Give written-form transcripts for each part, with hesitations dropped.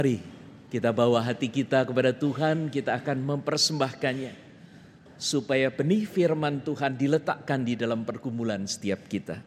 Mari kita bawa hati kita kepada Tuhan, kita akan mempersembahkannya supaya benih firman Tuhan diletakkan di dalam pergumulan setiap kita.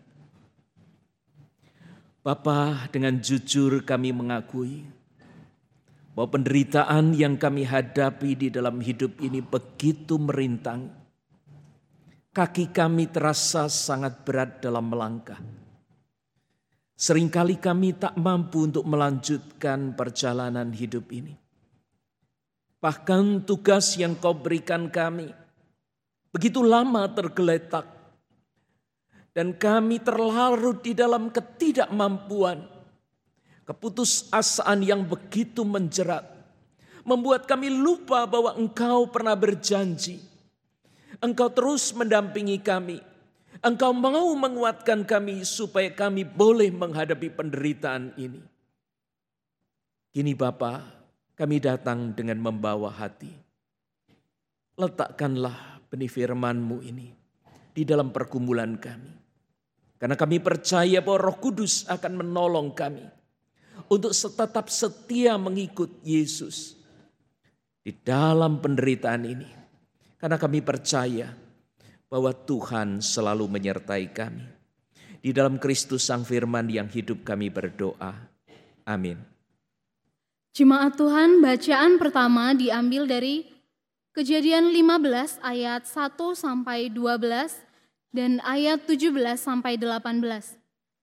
Bapa, dengan jujur kami mengakui bahwa penderitaan yang kami hadapi di dalam hidup ini begitu merintang. Kaki kami terasa sangat berat dalam melangkah. Seringkali kami tak mampu untuk melanjutkan perjalanan hidup ini. Bahkan tugas yang Kau berikan kami begitu lama tergeletak. Dan kami terlarut di dalam ketidakmampuan. Keputusasaan yang begitu menjerat. Membuat kami lupa bahwa Engkau pernah berjanji. Engkau terus mendampingi kami. Engkau mau menguatkan kami supaya kami boleh menghadapi penderitaan ini. Kini Bapa, kami datang dengan membawa hati. Letakkanlah benih firman-Mu ini di dalam pergumulan kami. Karena kami percaya bahwa Roh Kudus akan menolong kami untuk tetap setia mengikut Yesus di dalam penderitaan ini. Karena kami percaya bahwa Tuhan selalu menyertai kami. Di dalam Kristus Sang Firman yang hidup kami berdoa. Amin. Jemaat Tuhan, bacaan pertama diambil dari Kejadian 15 ayat 1 sampai 12 dan ayat 17 sampai 18.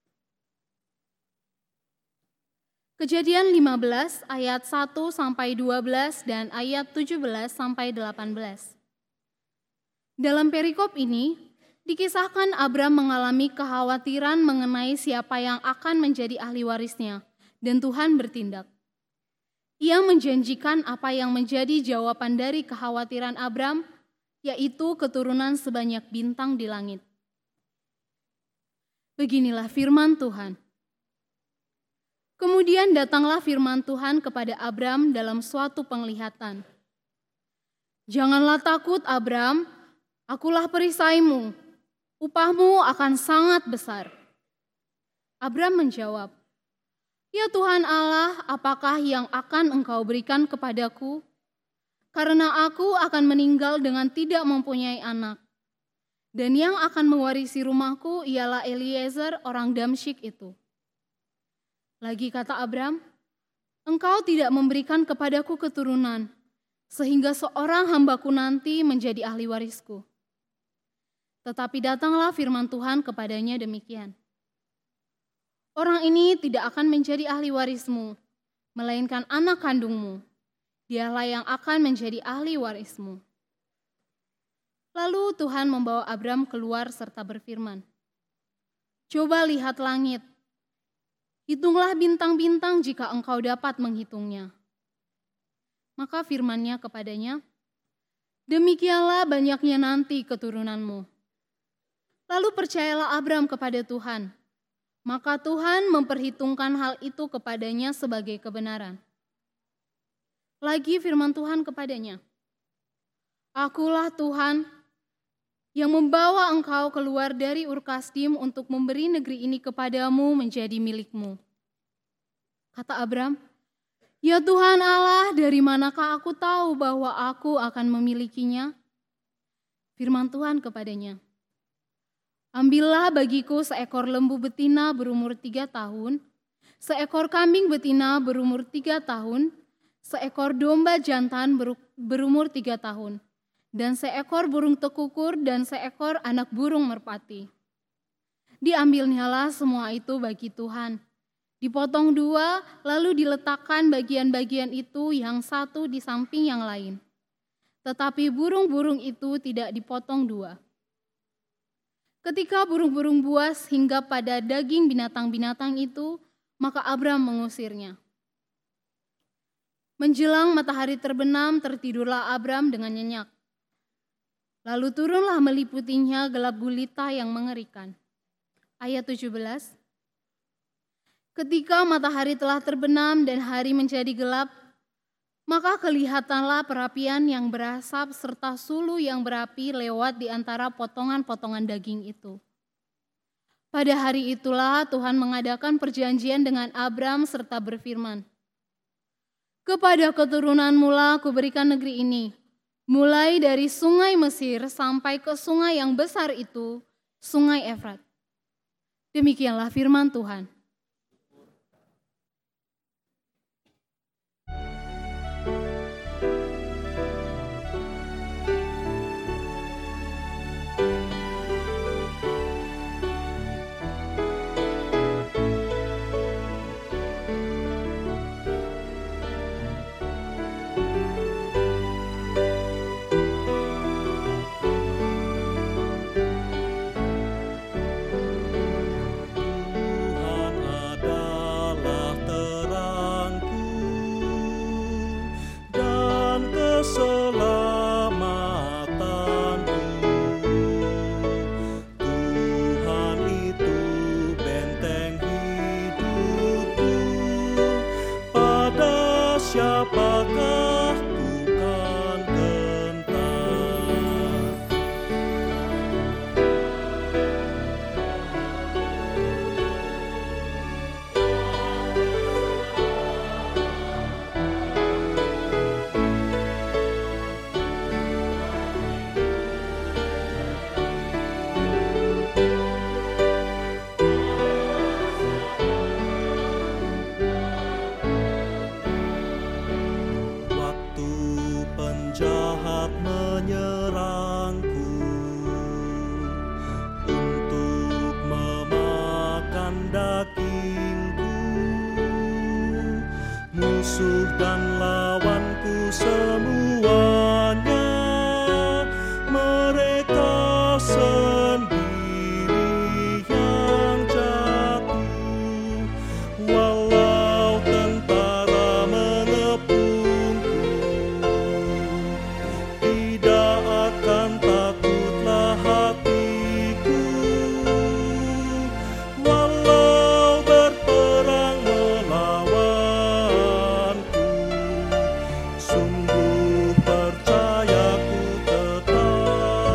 Kejadian 15 ayat 1 sampai 12 dan ayat 17 sampai 18. Dalam perikop ini, dikisahkan Abram mengalami kekhawatiran mengenai siapa yang akan menjadi ahli warisnya, dan Tuhan bertindak. Ia menjanjikan apa yang menjadi jawaban dari kekhawatiran Abram, yaitu keturunan sebanyak bintang di langit. Beginilah firman Tuhan. Kemudian datanglah firman Tuhan kepada Abram dalam suatu penglihatan. Janganlah takut Abram, akulah perisaimu, upahmu akan sangat besar. Abram menjawab, Ya Tuhan Allah, apakah yang akan Engkau berikan kepadaku? Karena aku akan meninggal dengan tidak mempunyai anak. Dan yang akan mewarisi rumahku ialah Eliezer orang Damsyik itu. Lagi kata Abram, Engkau tidak memberikan kepadaku keturunan, sehingga seorang hambaku nanti menjadi ahli warisku. Tetapi datanglah firman Tuhan kepadanya demikian. Orang ini tidak akan menjadi ahli warismu, melainkan anak kandungmu. Dialah yang akan menjadi ahli warismu. Lalu Tuhan membawa Abram keluar serta berfirman, Coba lihat langit, hitunglah bintang-bintang jika engkau dapat menghitungnya. Maka firman-Nya kepadanya, Demikianlah banyaknya nanti keturunanmu. Lalu percayalah Abram kepada Tuhan, maka Tuhan memperhitungkan hal itu kepadanya sebagai kebenaran. Lagi firman Tuhan kepadanya, Akulah Tuhan yang membawa engkau keluar dari Ur Kasdim untuk memberi negeri ini kepadamu menjadi milikmu. Kata Abram, Ya Tuhan Allah, dari manakah aku tahu bahwa aku akan memilikinya? Firman Tuhan kepadanya, Ambillah bagiku seekor lembu betina berumur 3 tahun, seekor kambing betina berumur 3 tahun, seekor domba jantan berumur 3 tahun, dan seekor burung tekukur dan seekor anak burung merpati. Diambilnyalah semua itu bagi Tuhan. Dipotong 2, lalu diletakkan bagian-bagian itu yang satu di samping yang lain. Tetapi burung-burung itu tidak dipotong 2. Ketika burung-burung buas hingga pada daging binatang-binatang itu, maka Abram mengusirnya. Menjelang matahari terbenam, tertidurlah Abram dengan nyenyak. Lalu turunlah meliputinya gelap gulita yang mengerikan. Ayat 17. Ketika matahari telah terbenam dan hari menjadi gelap, maka kelihatanlah perapian yang berasap serta sulu yang berapi lewat di antara potongan-potongan daging itu. Pada hari itulah Tuhan mengadakan perjanjian dengan Abram serta berfirman, Kepada keturunanmu lah kuberikan negeri ini, mulai dari sungai Mesir sampai ke sungai yang besar itu, sungai Efrat. Demikianlah firman Tuhan. Siapakah bukan gentar? Penjahat menyerangku untuk memakan dagingku. Musuh dan lawanku semuanya, mereka sendiri yang jatuh. Walau tentara mengepungku, tidak akan takutlah hatiku. Walau berperang melawanku, sungguh percayaku tetap.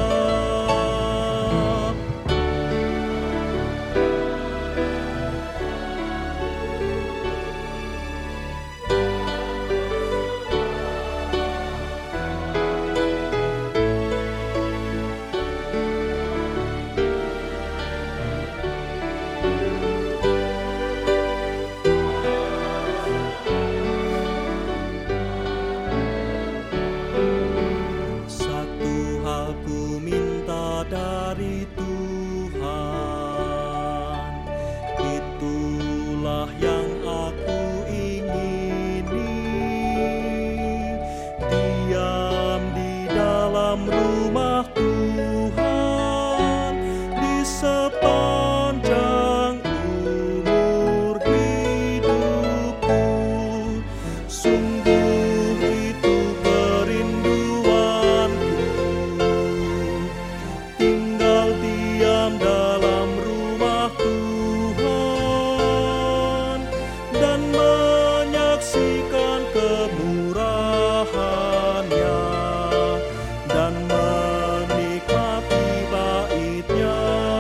Satu hal ku minta dari Tuhan, itulah yang aku ingini, diam di dalam rumah Tuhan di sepanjang umur hidupku. Sungguh itu kerinduanku, tinggal diam dalam rumah Tuhan dan menyaksikan kemurahan-Nya dan menikmati bait-Nya.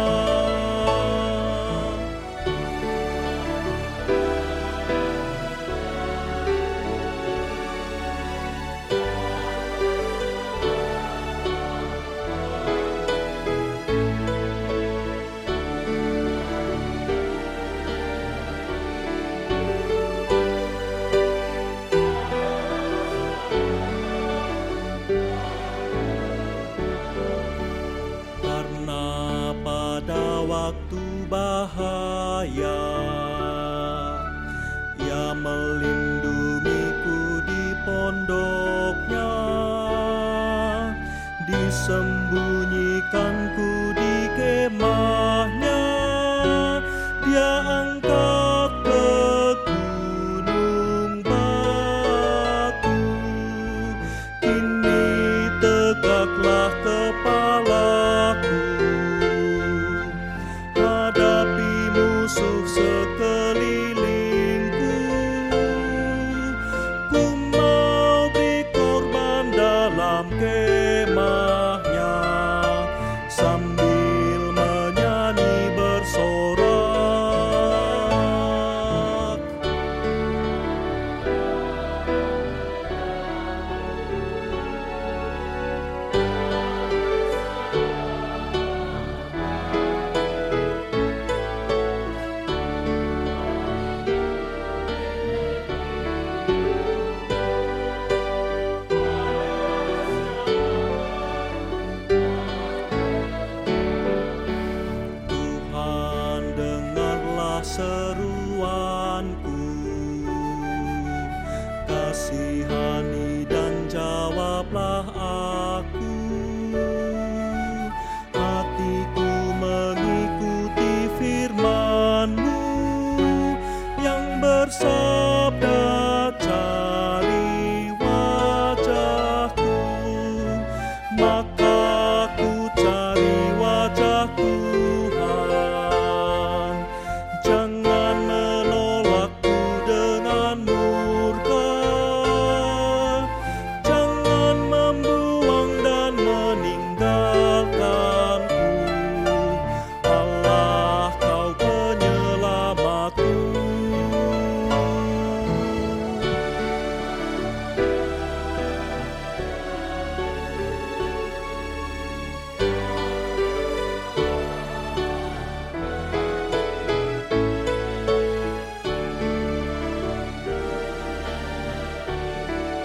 Karena pada waktu bahaya, Ia melindungiku di pondok-Nya, disembunyikanku di kemah-Nya. Dia angkat ke gunung batu, kini tegaklah kepalaku. Hadapi musuh sekelilingku, ku mau beri korban dalam kemah-Nya.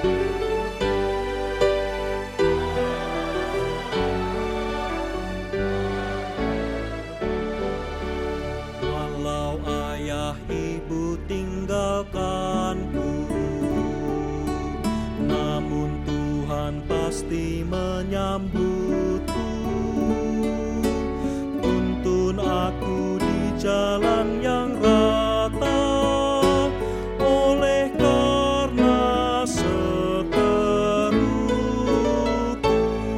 Walau ayah ibu tinggalkanku, namun Tuhan pasti menyambutku. Tuntun aku di jalan yang rata, oleh karena seteruku.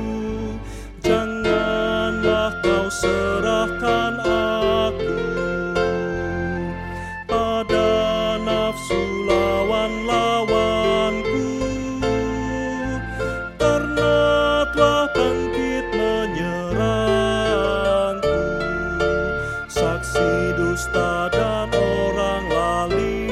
Janganlah kau serahkan aku pada nafsu lawan-lawanku, karena telah bangkit menyerangku, saksi dusta dan orang lali.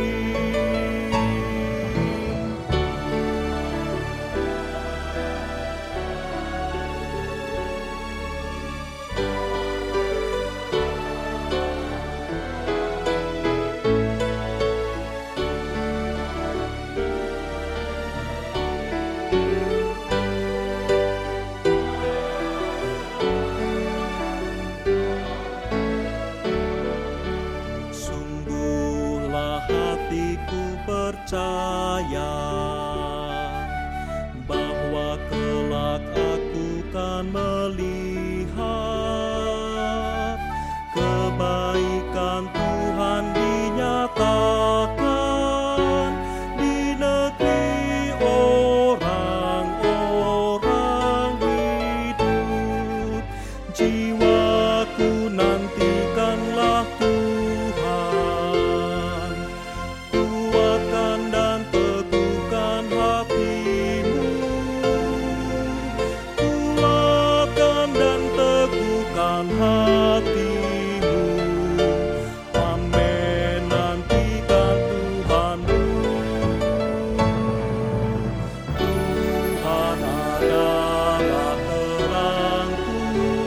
Sungguhlah hatiku percaya bahwa kelak aku kan melihat kebaikan Tuhan dinyatakan di negeri orang-orang hidup. Jiwaku nantikanlah Tuhan, kuatkan dan teguhkan hatimu, kuatkan dan teguhkan hatimu. Amin, nantikan Tuhanmu. Tuhan adalah terangku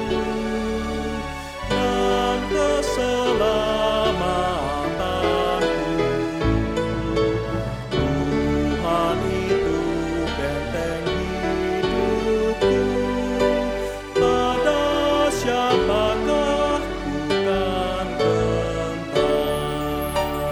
dan keselamatanku. Tuhan itu benteng hidupku, pada siapakah ku kan gentar.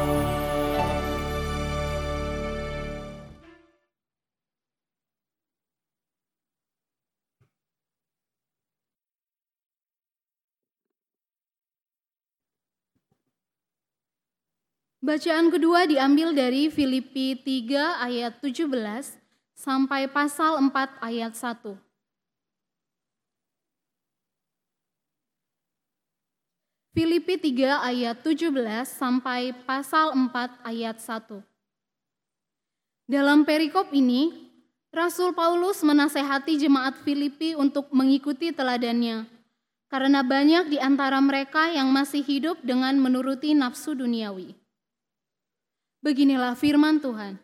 Bacaan kedua diambil dari Filipi 3 ayat 17 sampai pasal 4 ayat 1. Filipi 3 ayat 17 sampai pasal 4 ayat 1. Dalam perikop ini, Rasul Paulus menasehati jemaat Filipi untuk mengikuti teladannya, karena banyak di antara mereka yang masih hidup dengan menuruti nafsu duniawi. Beginilah firman Tuhan.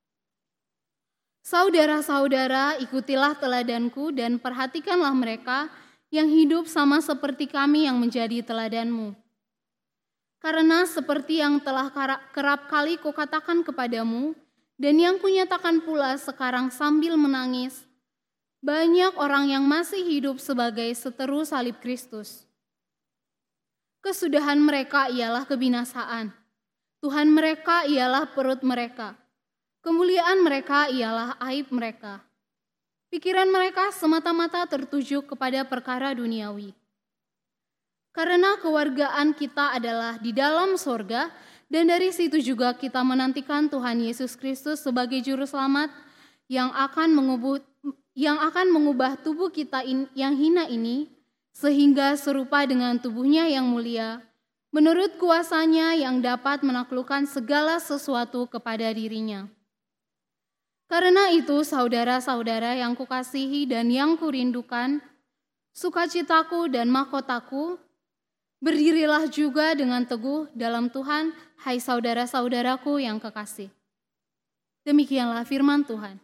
Saudara-saudara, ikutilah teladanku dan perhatikanlah mereka yang hidup sama seperti kami yang menjadi teladanmu. Karena seperti yang telah kerap kali kukatakan kepadamu, dan yang kunyatakan pula sekarang sambil menangis, banyak orang yang masih hidup sebagai seteru salib Kristus. Kesudahan mereka ialah kebinasaan. Tuhan mereka ialah perut mereka. Kemuliaan mereka ialah aib mereka. Pikiran mereka semata-mata tertuju kepada perkara duniawi. Karena kewargaan kita adalah di dalam sorga, dan dari situ juga kita menantikan Tuhan Yesus Kristus sebagai Juru Selamat yang akan mengubah tubuh kita yang hina ini, sehingga serupa dengan tubuhnya yang mulia, menurut kuasanya yang dapat menaklukkan segala sesuatu kepada dirinya. Karena itu, saudara-saudara yang kukasihi dan yang kurindukan, sukacitaku dan mahkotaku, berdirilah juga dengan teguh dalam Tuhan, hai saudara-saudaraku yang kekasih. Demikianlah firman Tuhan.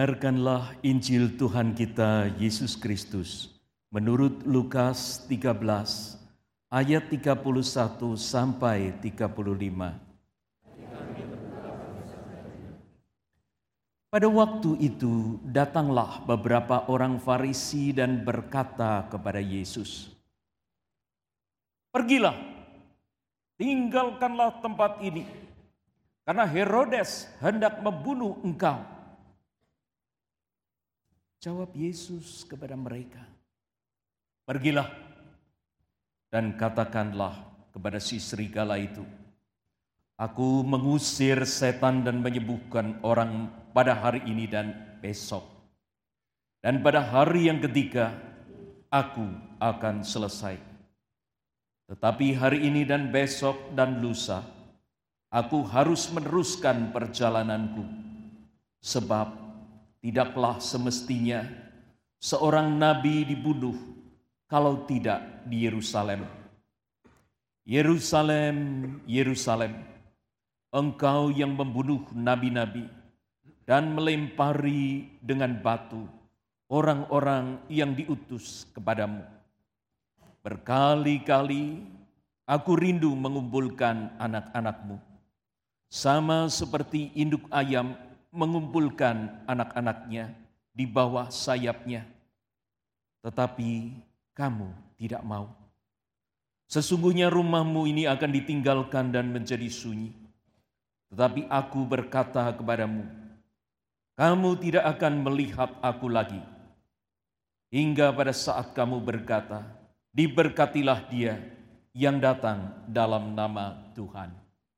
Dengarkanlah Injil Tuhan kita Yesus Kristus menurut Lukas 13 ayat 31 sampai 35. Pada waktu itu datanglah beberapa orang Farisi dan berkata kepada Yesus, "Pergilah, tinggalkanlah tempat ini, karena Herodes hendak membunuh engkau." Jawab Yesus kepada mereka, "Pergilah dan katakanlah kepada si serigala itu, Aku mengusir setan dan menyembuhkan orang pada hari ini dan besok. Dan pada hari yang ketiga, aku akan selesai. Tetapi hari ini dan besok dan lusa, aku harus meneruskan perjalananku. Sebab tidaklah semestinya seorang nabi dibunuh kalau tidak di Yerusalem. Yerusalem, Yerusalem, engkau yang membunuh nabi-nabi dan melempari dengan batu orang-orang yang diutus kepadamu. Berkali-kali aku rindu mengumpulkan anak-anakmu, sama seperti induk ayam mengumpulkan anak-anaknya di bawah sayapnya. Tetapi kamu tidak mau. Sesungguhnya rumahmu ini akan ditinggalkan dan menjadi sunyi. Tetapi aku berkata kepadamu, kamu tidak akan melihat aku lagi. Hingga pada saat kamu berkata, diberkatilah dia yang datang dalam nama Tuhan.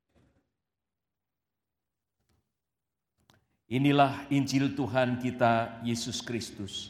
Inilah Injil Tuhan kita, Yesus Kristus.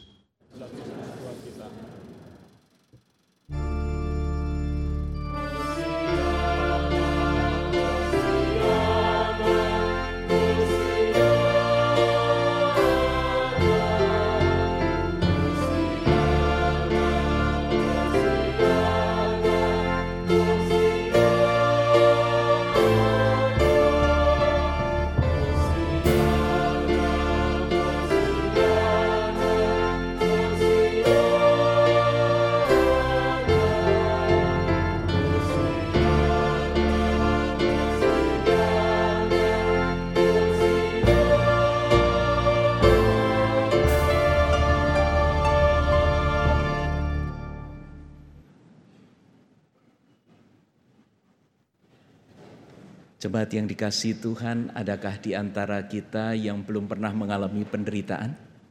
Jemaat yang dikasihi Tuhan, adakah di antara kita yang belum pernah mengalami penderitaan?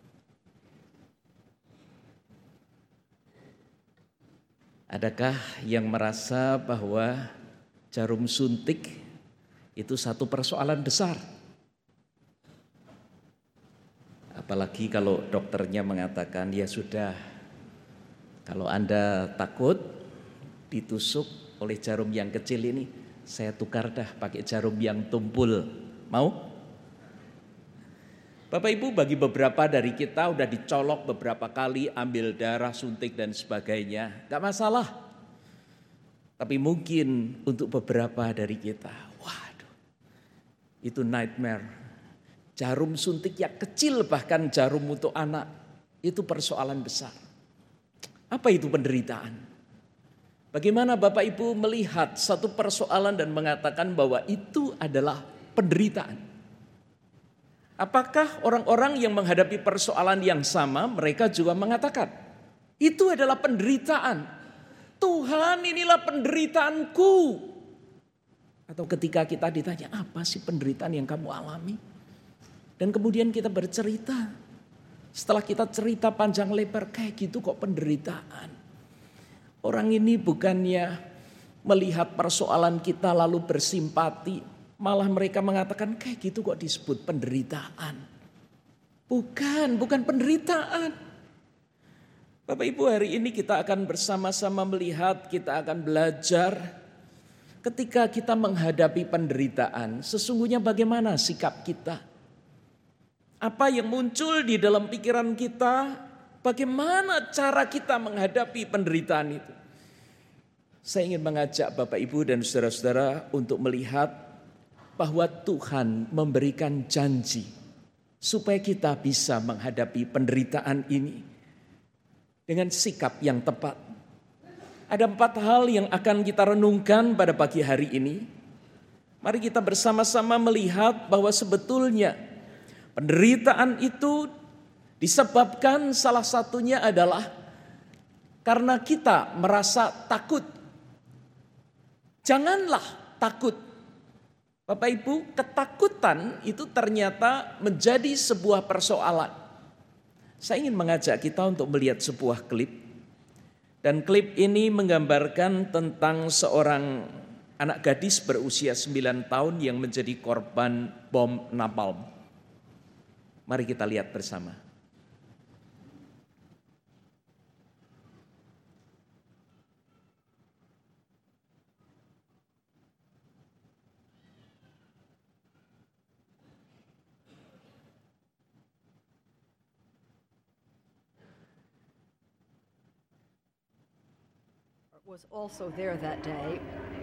Adakah yang merasa bahwa jarum suntik itu satu persoalan besar? Apalagi kalau dokternya mengatakan, ya sudah, kalau Anda takut ditusuk oleh jarum yang kecil ini, saya tukar dah pakai jarum yang tumpul. Mau? Bapak Ibu, bagi beberapa dari kita udah dicolok beberapa kali, ambil darah, suntik dan sebagainya, gak masalah. Tapi mungkin untuk beberapa dari kita, waduh, itu nightmare. Jarum suntik yang kecil, bahkan jarum untuk anak, itu persoalan besar. Apa itu penderitaan? Bagaimana Bapak Ibu melihat satu persoalan dan mengatakan bahwa itu adalah penderitaan? Apakah orang-orang yang menghadapi persoalan yang sama, mereka juga mengatakan, itu adalah penderitaan. Tuhan, inilah penderitaanku. Atau ketika kita ditanya, apa sih penderitaan yang kamu alami? Dan kemudian kita bercerita. Setelah kita cerita panjang lebar, kayak gitu kok penderitaan. Orang ini bukannya melihat persoalan kita lalu bersimpati, malah mereka mengatakan kayak gitu kok disebut penderitaan. Bukan penderitaan. Bapak Ibu, hari ini kita akan bersama-sama melihat, kita akan belajar ketika kita menghadapi penderitaan, sesungguhnya bagaimana sikap kita. Apa yang muncul di dalam pikiran kita, bagaimana cara kita menghadapi penderitaan itu. Saya ingin mengajak Bapak Ibu dan saudara-saudara untuk melihat bahwa Tuhan memberikan janji supaya kita bisa menghadapi penderitaan ini dengan sikap yang tepat. Ada 4 hal yang akan kita renungkan pada pagi hari ini. Mari kita bersama-sama melihat bahwa sebetulnya penderitaan itu disebabkan salah satunya adalah karena kita merasa takut. Janganlah takut. Bapak Ibu, ketakutan itu ternyata menjadi sebuah persoalan. Saya ingin mengajak kita untuk melihat sebuah klip. Dan klip ini menggambarkan tentang seorang anak gadis berusia 9 tahun yang menjadi korban bom napalm. Mari kita lihat bersama. Was also there that day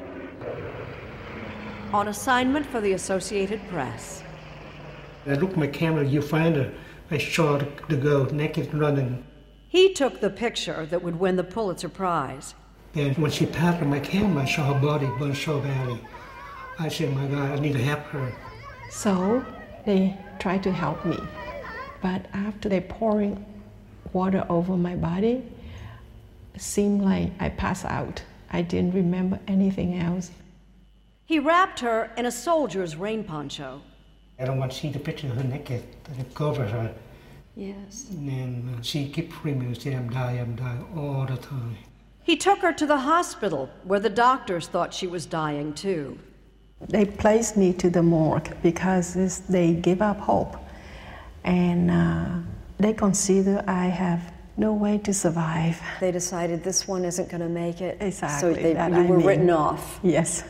on assignment for the Associated Press. I looked at my camera, you find her. I saw the girl naked running. He took the picture that would win the Pulitzer Prize. And when she passed on my camera, I saw her body burn so badly. I said, my God, I need to help her. So they tried to help me. But after they pouring water over my body, it seemed like I passed out. I didn't remember anything else. He wrapped her in a soldier's rain poncho. I don't want to see the picture of her naked. It covers her. Yes. And then she kept screaming and saying, I'm dying all the time. He took her to the hospital where the doctors thought she was dying too. They placed me to the morgue because they give up hope. And they consider I have no way to survive. They decided this one isn't going to make it. Exactly. So you were written off. Yes.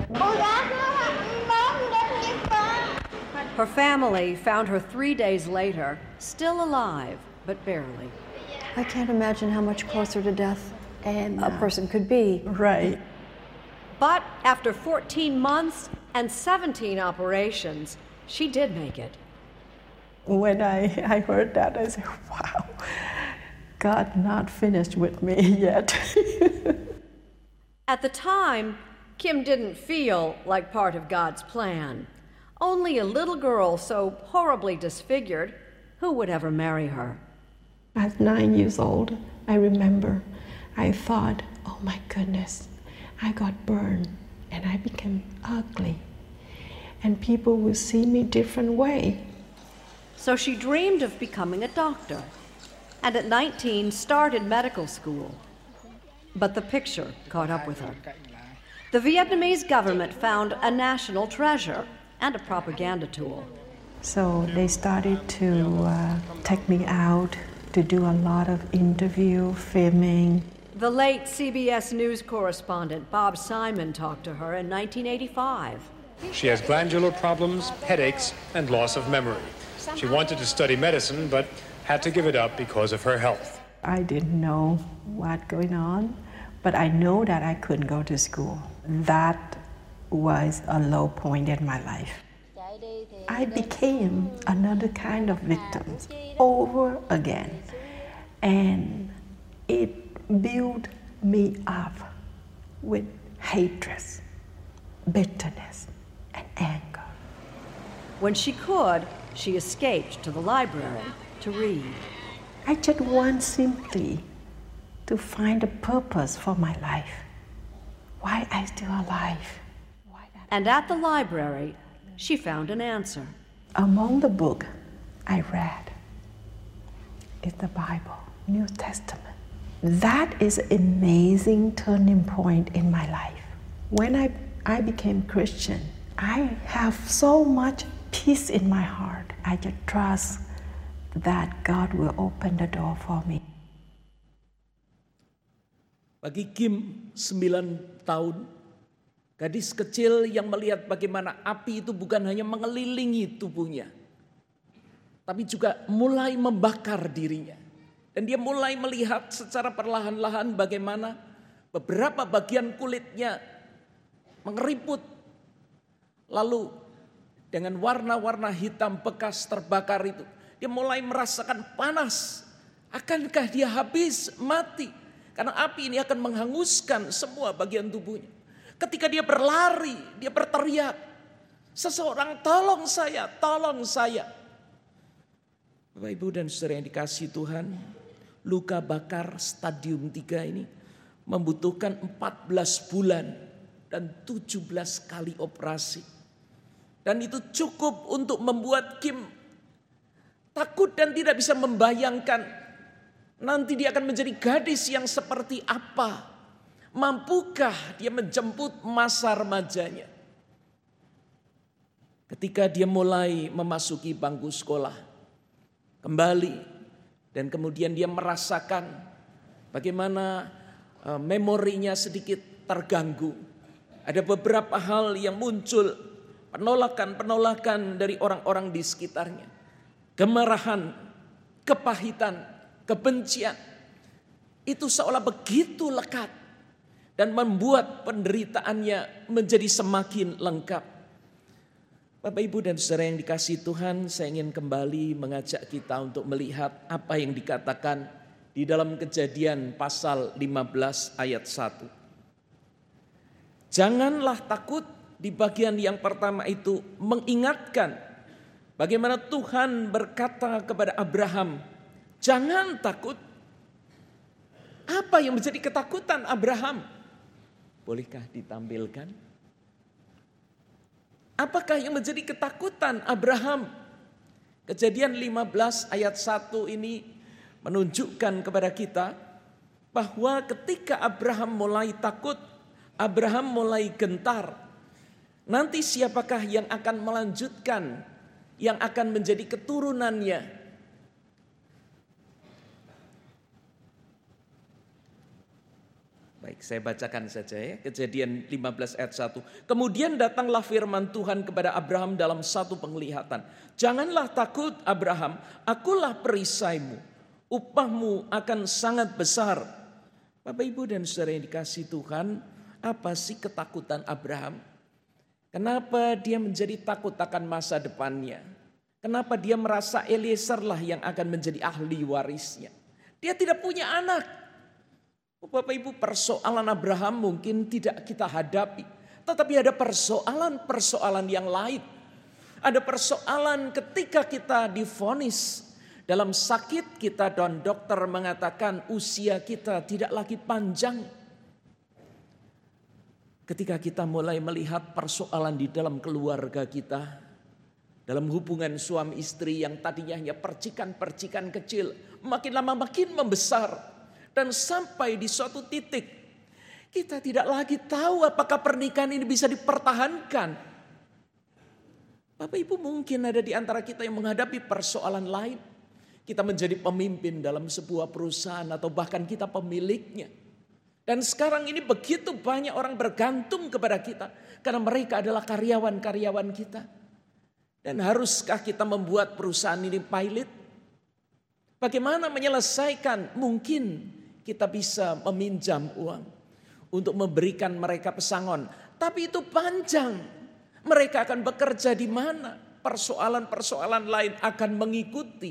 Her family found her 3 days later, still alive, but barely. I can't imagine how much closer to death a person could be. Right. But after 14 months and 17 operations, she did make it. When I heard that, I said, wow, God not finished with me yet. At the time, Kim didn't feel like part of God's plan. Only a little girl so horribly disfigured, who would ever marry her? At 9 years old, I remember, I thought, oh my goodness, I got burned and I became ugly. And people will see me different way. So she dreamed of becoming a doctor, and at 19 started medical school. But the picture caught up with her. The Vietnamese government found a national treasure and a propaganda tool. So they started to take me out to do a lot of interview, filming. The late CBS News correspondent Bob Simon talked to her in 1985. She has glandular problems, headaches, and loss of memory. She wanted to study medicine, but had to give it up because of her health. I didn't know what going on, but I know that I couldn't go to school. That was a low point in my life. I became another kind of victim over again, and it built me up with hatred, bitterness, and anger. When she could, she escaped to the library to read. I just want simply to find a purpose for my life. Why I'm still alive. And at the library, she found an answer. Among the book I read is the Bible, New Testament. That is an amazing turning point in my life. When I became Christian, I have so much peace in my heart. I just trust that God will open the door for me. Bagi Kim 9 tahun, gadis kecil yang melihat bagaimana api itu bukan hanya mengelilingi tubuhnya, tapi juga mulai membakar dirinya. Dan dia mulai melihat secara perlahan-lahan bagaimana beberapa bagian kulitnya mengeriput. Lalu dengan warna-warna hitam bekas terbakar itu. Dia mulai merasakan panas. Akankah dia habis mati? Karena api ini akan menghanguskan semua bagian tubuhnya. Ketika dia berlari, dia berteriak, seseorang tolong saya, tolong saya. Bapak, Ibu, dan saudara yang dikasihi Tuhan, luka bakar stadium 3 ini membutuhkan 14 bulan dan 17 kali operasi. Dan itu cukup untuk membuat Kim takut dan tidak bisa membayangkan nanti dia akan menjadi gadis yang seperti apa. Mampukah dia menjemput masa remajanya? Ketika dia mulai memasuki bangku sekolah kembali, dan kemudian dia merasakan bagaimana memorinya sedikit terganggu. Ada beberapa hal yang muncul, penolakan-penolakan dari orang-orang di sekitarnya. Kemarahan, kepahitan, kebencian. Itu seolah begitu lekat dan membuat penderitaannya menjadi semakin lengkap. Bapak, Ibu, dan saudara yang dikasihi Tuhan, saya ingin kembali mengajak kita untuk melihat apa yang dikatakan di dalam Kejadian pasal 15 ayat 1. Janganlah takut, di bagian yang pertama itu mengingatkan bagaimana Tuhan berkata kepada Abraham, jangan takut. Apa yang menjadi ketakutan Abraham? Bolehkah ditampilkan? Apakah yang menjadi ketakutan Abraham? Kejadian 15 ayat 1 ini menunjukkan kepada kita bahwa ketika Abraham mulai takut, Abraham mulai gentar. Nanti siapakah yang akan melanjutkan, yang akan menjadi keturunannya? Baik, saya bacakan saja ya, Kejadian 15 ayat 1. Kemudian datanglah firman Tuhan kepada Abraham dalam satu penglihatan. Janganlah takut Abraham, akulah perisaimu, upahmu akan sangat besar. Bapak, Ibu, dan saudara yang dikasihi Tuhan, apa sih ketakutan Abraham? Kenapa dia menjadi takut akan masa depannya? Kenapa dia merasa Eliezer lah yang akan menjadi ahli warisnya? Dia tidak punya anak. Bapak, Ibu, persoalan Abraham mungkin tidak kita hadapi. Tetapi ada persoalan-persoalan yang lain. Ada persoalan ketika kita divonis dalam sakit kita dan dokter mengatakan usia kita tidak lagi panjang. Ketika kita mulai melihat persoalan di dalam keluarga kita, dalam hubungan suami istri yang tadinya hanya percikan-percikan kecil, makin lama makin membesar. Dan sampai di suatu titik kita tidak lagi tahu apakah pernikahan ini bisa dipertahankan. Bapak, Ibu, mungkin ada di antara kita yang menghadapi persoalan lain. Kita menjadi pemimpin dalam sebuah perusahaan atau bahkan kita pemiliknya. Dan sekarang ini begitu banyak orang bergantung kepada kita karena mereka adalah karyawan-karyawan kita. Dan haruskah kita membuat perusahaan ini pilot? Bagaimana menyelesaikan? Mungkin kita bisa meminjam uang untuk memberikan mereka pesangon. Tapi itu panjang. Mereka akan bekerja di mana? Persoalan-persoalan lain akan mengikuti.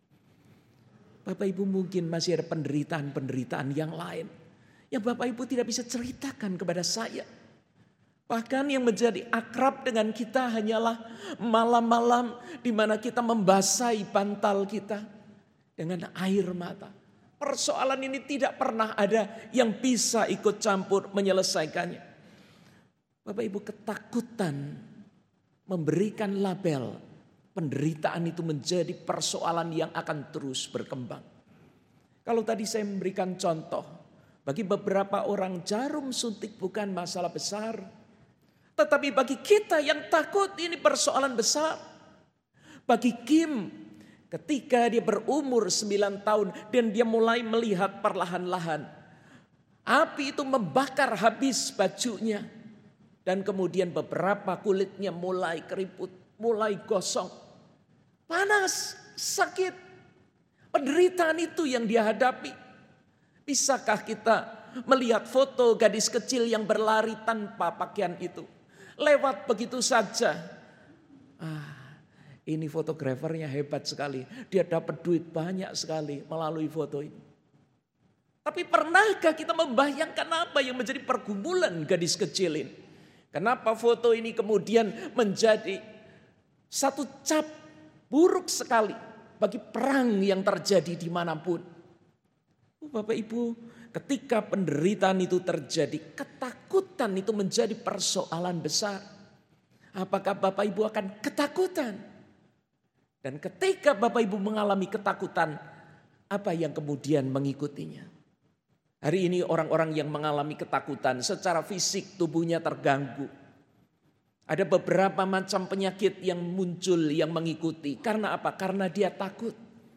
Bapak, Ibu, mungkin masih ada penderitaan-penderitaan yang lain yang Bapak, Ibu tidak bisa ceritakan kepada saya. Bahkan yang menjadi akrab dengan kita hanyalah malam-malam di mana kita membasahi bantal kita dengan air mata. Persoalan ini tidak pernah ada yang bisa ikut campur menyelesaikannya. Bapak, Ibu, ketakutan memberikan label penderitaan itu menjadi persoalan yang akan terus berkembang. Kalau tadi saya memberikan contoh, bagi beberapa orang jarum suntik bukan masalah besar. Tetapi bagi kita yang takut ini persoalan besar. Bagi Kim, ketika dia berumur 9 tahun dan dia mulai melihat perlahan-lahan api itu membakar habis bajunya. Dan kemudian beberapa kulitnya mulai keriput, mulai gosong. Panas, sakit, penderitaan itu yang dia hadapi. Bisakah kita melihat foto gadis kecil yang berlari tanpa pakaian itu? Lewat begitu saja. Ini fotografernya hebat sekali. Dia dapat duit banyak sekali melalui foto ini. Tapi pernahkah kita membayangkan apa yang menjadi pergumulan gadis kecil ini? Kenapa foto ini kemudian menjadi satu cap buruk sekali bagi perang yang terjadi dimanapun? Bapak Ibu, ketika penderitaan itu terjadi, ketakutan itu menjadi persoalan besar. Apakah Bapak Ibu akan ketakutan? Dan ketika Bapak Ibu mengalami ketakutan, apa yang kemudian mengikutinya? Hari ini orang-orang yang mengalami ketakutan secara fisik tubuhnya terganggu. Ada beberapa macam penyakit yang muncul yang mengikuti. Karena apa? Karena dia takut.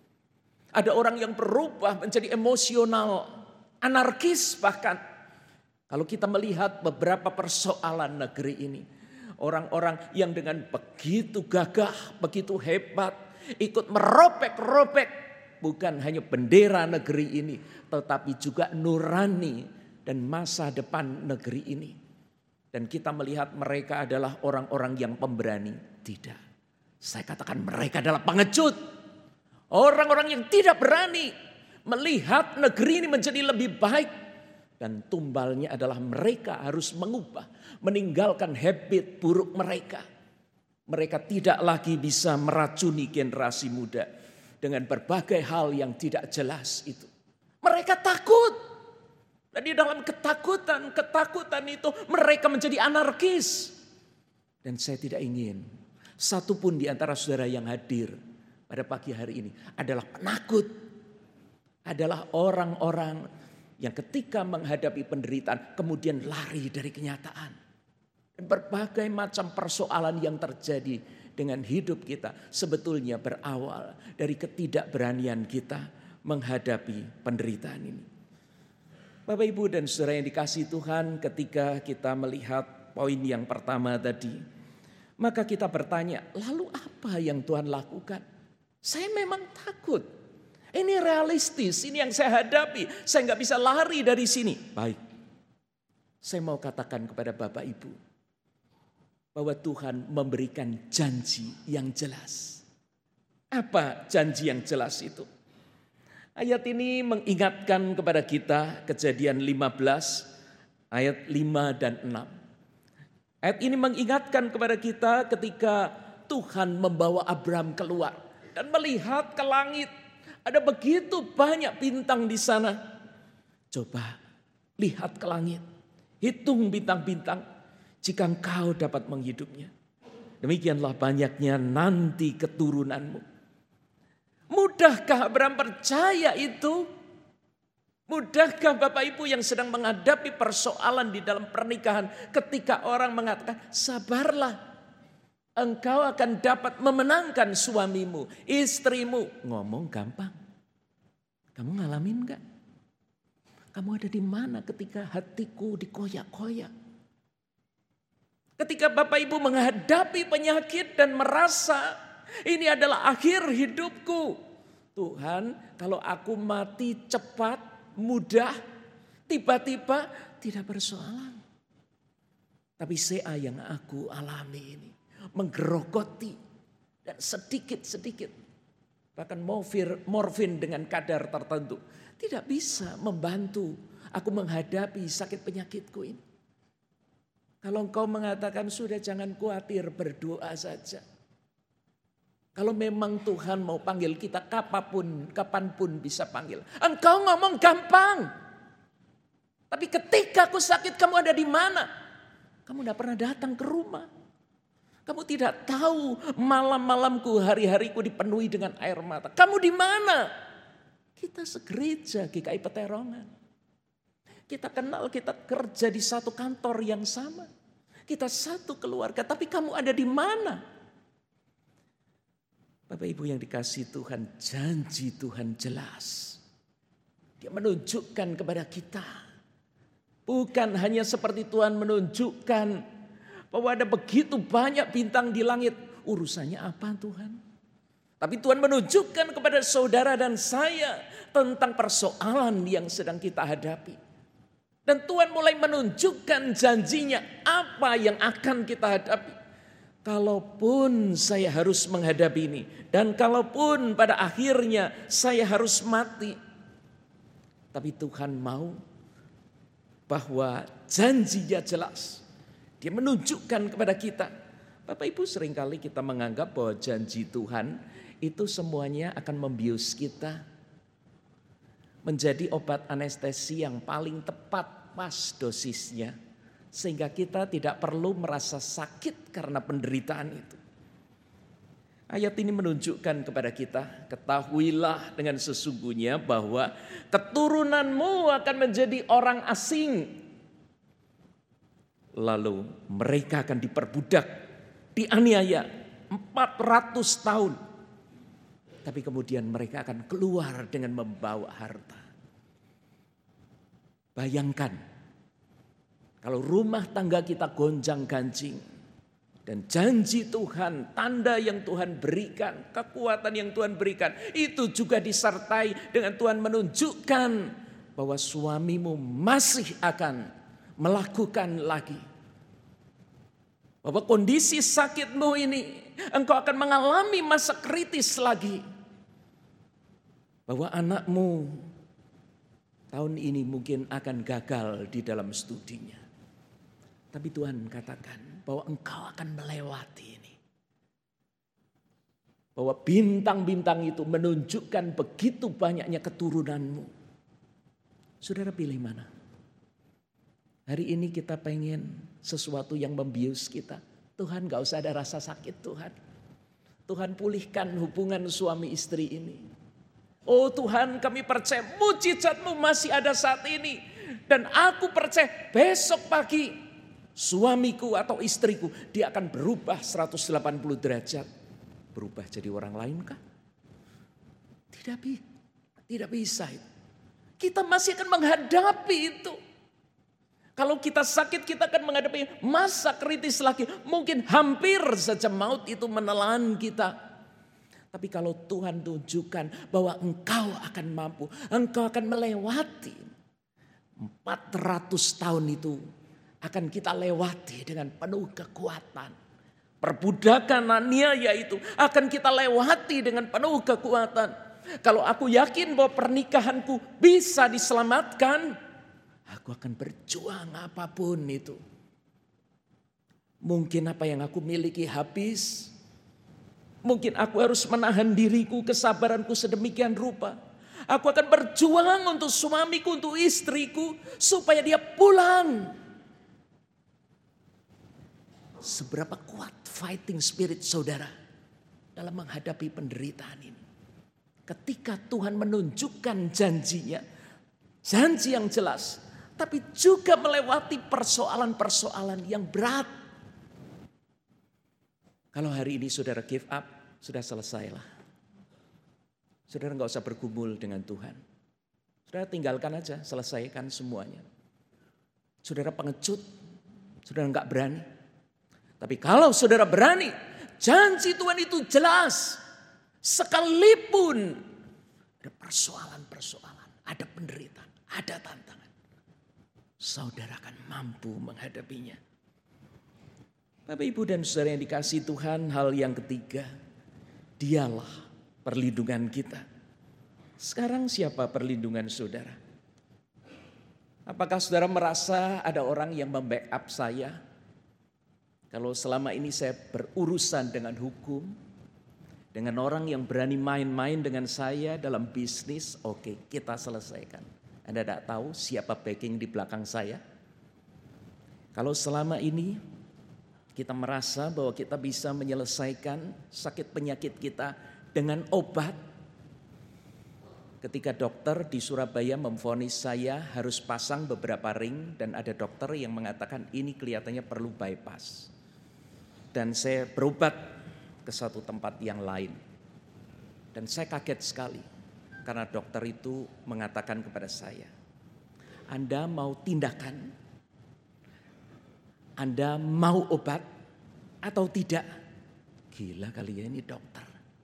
Ada orang yang berubah menjadi emosional, anarkis bahkan. Kalau kita melihat beberapa persoalan negeri ini. Orang-orang yang dengan begitu gagah, begitu hebat, ikut meropek-ropek bukan hanya bendera negeri ini, tetapi juga nurani dan masa depan negeri ini. Dan kita melihat mereka adalah orang-orang yang pemberani. Tidak, saya katakan mereka adalah pengecut. Orang-orang yang tidak berani melihat negeri ini menjadi lebih baik. Dan tumbalnya adalah mereka harus mengubah, meninggalkan habit buruk mereka. Mereka tidak lagi bisa meracuni generasi muda dengan berbagai hal yang tidak jelas itu. Mereka takut. Dan di dalam ketakutan itu mereka menjadi anarkis. Dan saya tidak ingin satupun di antara saudara yang hadir pada pagi hari ini adalah penakut. Adalah orang-orang yang ketika menghadapi penderitaan kemudian lari dari kenyataan. Dan berbagai macam persoalan yang terjadi dengan hidup kita sebetulnya berawal dari ketidakberanian kita menghadapi penderitaan ini. Bapak Ibu dan saudara yang dikasihi Tuhan, ketika kita melihat poin yang pertama tadi, maka kita bertanya, lalu apa yang Tuhan lakukan? Saya memang takut. Ini realistis, ini yang saya hadapi. Saya nggak bisa lari dari sini. Baik, saya mau katakan kepada Bapak Ibu bahwa Tuhan memberikan janji yang jelas. Apa janji yang jelas itu? Ayat ini mengingatkan kepada kita Kejadian 15 ayat 5 dan 6. Ayat ini mengingatkan kepada kita ketika Tuhan membawa Abraham keluar dan melihat ke langit. Ada begitu banyak bintang di sana. Coba lihat ke langit. Hitung bintang-bintang jika engkau dapat menghidupnya. Demikianlah banyaknya nanti keturunanmu. Mudahkah Abraham percaya itu? Mudahkah Bapak Ibu yang sedang menghadapi persoalan di dalam pernikahan ketika orang mengatakan sabarlah. Engkau akan dapat memenangkan suamimu, istrimu. Ngomong gampang. Kamu ngalamin gak? Kamu ada di mana ketika hatiku dikoyak-koyak? Ketika Bapak Ibu menghadapi penyakit dan merasa ini adalah akhir hidupku. Tuhan, kalau aku mati cepat, mudah, tiba-tiba tidak persoalan. Tapi CA yang aku alami ini menggerogoti dan sedikit-sedikit bahkan morfin dengan kadar tertentu tidak bisa membantu aku menghadapi sakit penyakitku ini. Kalau engkau mengatakan sudah jangan khawatir, berdoa saja. Kalau memang Tuhan mau panggil kita kapanpun bisa panggil. Engkau ngomong gampang. Tapi ketika aku sakit kamu ada di mana? Kamu tidak pernah datang ke rumah. Kamu tidak tahu malam-malamku, hari-hariku dipenuhi dengan air mata. Kamu di mana? Kita segereja GKI Peterongan. Kita kenal, kita kerja di satu kantor yang sama. Kita satu keluarga, tapi kamu ada di mana? Bapak Ibu yang dikasihi Tuhan, janji Tuhan jelas. Dia menunjukkan kepada kita. Bukan hanya seperti Tuhan menunjukkan bahwa ada begitu banyak bintang di langit. Urusannya apa Tuhan? Tapi Tuhan menunjukkan kepada saudara dan saya tentang persoalan yang sedang kita hadapi. Dan Tuhan mulai menunjukkan janjinya apa yang akan kita hadapi. kalaupun saya harus menghadapi ini, dan kalaupun pada akhirnya saya harus mati, tapi Tuhan mau bahwa janjinya jelas. Dia menunjukkan kepada kita. Bapak Ibu, seringkali kita menganggap bahwa janji Tuhan itu semuanya akan membius kita menjadi obat anestesi yang paling tepat pas dosisnya. Sehingga kita tidak perlu merasa sakit karena penderitaan itu. Ayat ini menunjukkan kepada kita, ketahuilah dengan sesungguhnya bahwa keturunanmu akan menjadi orang asing. Lalu mereka akan diperbudak, dianiaya 400 tahun. Tapi kemudian mereka akan keluar dengan membawa harta. Bayangkan, kalau rumah tangga kita gonjang-ganjing, dan janji Tuhan, tanda yang Tuhan berikan, kekuatan yang Tuhan berikan, itu juga disertai dengan Tuhan menunjukkan bahwa suamimu masih akan melakukan lagi. Bahwa kondisi sakitmu ini, engkau akan mengalami masa kritis lagi. Bahwa anakmu tahun ini mungkin akan gagal di dalam studinya. Tapi Tuhan katakan bahwa engkau akan melewati ini. Bahwa bintang-bintang itu menunjukkan begitu banyaknya keturunanmu. Saudara pilih mana? Hari ini kita pengen sesuatu yang membius kita. Tuhan gak usah ada rasa sakit Tuhan. Tuhan pulihkan hubungan suami istri ini. Oh Tuhan, kami percaya mujizat-Mu masih ada saat ini. Dan aku percaya besok pagi suamiku atau istriku dia akan berubah 180 derajat. Berubah jadi orang lain kah? Tidak bisa. Kita masih akan menghadapi itu. Kalau kita sakit kita akan menghadapi masa kritis lagi. Mungkin hampir saja maut itu menelan kita. Tapi kalau Tuhan tunjukkan bahwa engkau akan mampu. Engkau akan melewati 400 tahun itu. Akan kita lewati dengan penuh kekuatan. Perbudakan aniaya itu akan kita lewati dengan penuh kekuatan. Kalau aku yakin bahwa pernikahanku bisa diselamatkan, aku akan berjuang apapun itu. Mungkin apa yang aku miliki habis. Mungkin aku harus menahan diriku, kesabaranku sedemikian rupa. Aku akan berjuang untuk suamiku, untuk istriku. Supaya dia pulang. Seberapa kuat fighting spirit saudara dalam menghadapi penderitaan ini. Ketika Tuhan menunjukkan janjinya. Janji yang jelas. Tapi juga melewati persoalan-persoalan yang berat. Kalau hari ini saudara give up, sudah selesailah. Saudara gak usah bergumul dengan Tuhan. Saudara tinggalkan aja, selesaikan semuanya. Saudara pengecut, saudara gak berani. Tapi kalau saudara berani, janji Tuhan itu jelas. Sekalipun ada persoalan-persoalan, ada penderitaan, ada tantangan. Saudara akan mampu menghadapinya. Bapak Ibu dan saudara yang dikasihi Tuhan, hal yang ketiga, dialah perlindungan kita. Sekarang siapa perlindungan saudara? Apakah saudara merasa ada orang yang membackup saya? Kalau selama ini saya berurusan dengan hukum, dengan orang yang berani main-main dengan saya dalam bisnis, oke, kita selesaikan. Anda tidak tahu siapa backing di belakang saya? Kalau selama ini kita merasa bahwa kita bisa menyelesaikan sakit penyakit kita dengan obat. Ketika dokter di Surabaya memvonis saya harus pasang beberapa ring dan ada dokter yang mengatakan ini kelihatannya perlu bypass. Dan saya berobat ke satu tempat yang lain. Dan saya kaget sekali. Karena dokter itu mengatakan kepada saya, Anda mau tindakan? Anda mau obat atau tidak? Gila kali ya ini dokter.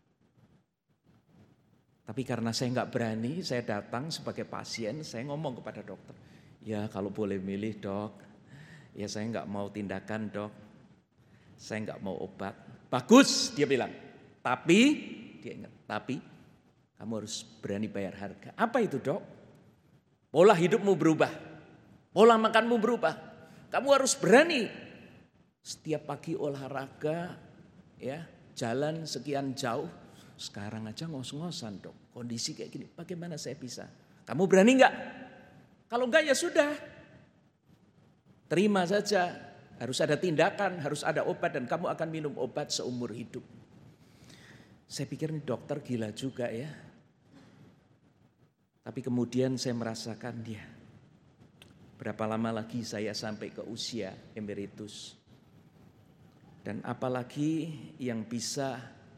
Tapi karena saya nggak berani, saya datang sebagai pasien, saya ngomong kepada dokter. Ya kalau boleh milih dok, ya saya nggak mau tindakan dok. Saya nggak mau obat. Bagus, dia bilang. Tapi, dia ingat, tapi kamu harus berani bayar harga. Apa itu, Dok? Pola hidupmu berubah. Pola makanmu berubah. Kamu harus berani. Setiap pagi olahraga, ya, jalan sekian jauh. Sekarang aja ngos-ngosan, Dok. Kondisi kayak gini, bagaimana saya bisa? Kamu berani nggak? Kalau enggak ya sudah. Terima saja. Harus ada tindakan, harus ada obat dan kamu akan minum obat seumur hidup. Saya pikir ini dokter gila juga ya. Tapi kemudian saya merasakan dia. Berapa lama lagi saya sampai ke usia emeritus. Dan apalagi yang bisa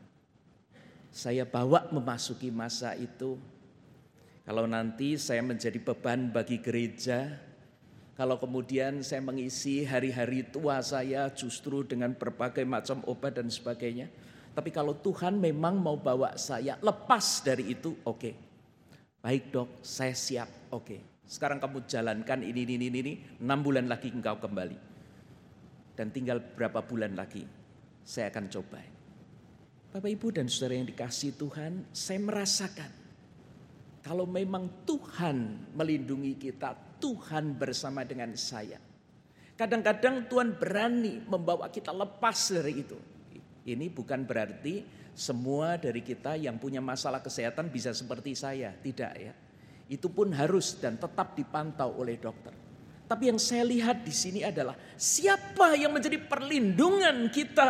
saya bawa memasuki masa itu. Kalau nanti saya menjadi beban bagi gereja. Kalau kemudian saya mengisi hari-hari tua saya justru dengan berbagai macam obat dan sebagainya. Tapi kalau Tuhan memang mau bawa saya lepas dari itu, oke. Baik, Dok, saya siap, oke. Sekarang kamu jalankan ini, 6 bulan lagi engkau kembali. Dan tinggal berapa bulan lagi, saya akan coba. Bapak, Ibu, dan saudara yang dikasihi Tuhan, saya merasakan. Kalau memang Tuhan melindungi kita, Tuhan bersama dengan saya. Kadang-kadang Tuhan berani membawa kita lepas dari itu. Ini bukan berarti semua dari kita yang punya masalah kesehatan bisa seperti saya. Tidak ya. Itu pun harus dan tetap dipantau oleh dokter. Tapi yang saya lihat di sini adalah siapa yang menjadi perlindungan kita.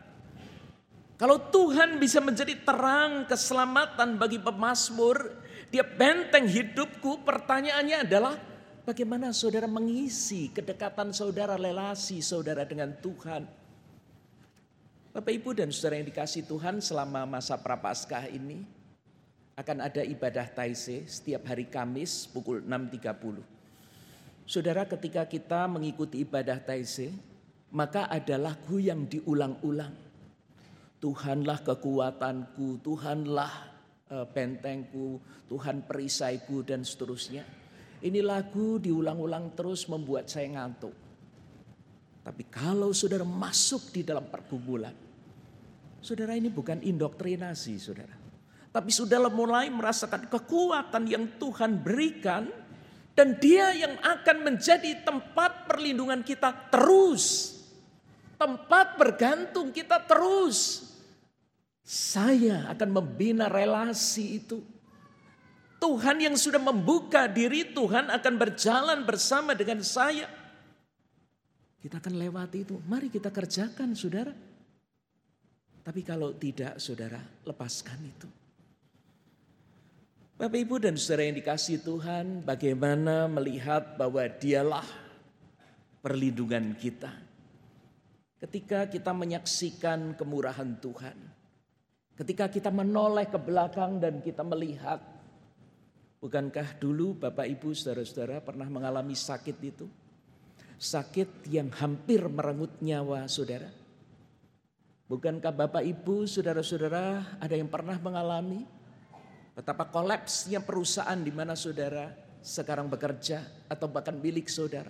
Kalau Tuhan bisa menjadi terang keselamatan bagi pemazmur, dia benteng hidupku, pertanyaannya adalah bagaimana saudara mengisi kedekatan saudara, relasi saudara dengan Tuhan. Bapak, Ibu, dan saudara yang dikasihi Tuhan, selama masa Prapaskah ini akan ada ibadah Taizé setiap hari Kamis pukul 6.30. Saudara, ketika kita mengikuti ibadah Taizé, maka ada lagu yang diulang-ulang. Tuhanlah kekuatanku, Tuhanlah bentengku, Tuhan perisaiku, dan seterusnya. Ini lagu diulang-ulang terus membuat saya ngantuk. Tapi kalau saudara masuk di dalam pergumulan, saudara, ini bukan indoktrinasi saudara. Tapi saudara mulai merasakan kekuatan yang Tuhan berikan. Dan dia yang akan menjadi tempat perlindungan kita terus. Tempat bergantung kita terus. Saya akan membina relasi itu. Tuhan yang sudah membuka diri, Tuhan akan berjalan bersama dengan saya. Kita akan lewati itu. Mari kita kerjakan, saudara. Tapi kalau tidak, saudara, lepaskan itu. Bapak, Ibu, dan saudara yang dikasihi Tuhan, bagaimana melihat bahwa dialah perlindungan kita. Ketika kita menyaksikan kemurahan Tuhan. Ketika kita menoleh ke belakang dan kita melihat. Bukankah dulu Bapak, Ibu, saudara-saudara pernah mengalami sakit itu? Sakit yang hampir merenggut nyawa saudara. Bukankah Bapak, Ibu, saudara-saudara ada yang pernah mengalami betapa kolapsnya perusahaan di mana saudara sekarang bekerja atau bahkan milik saudara.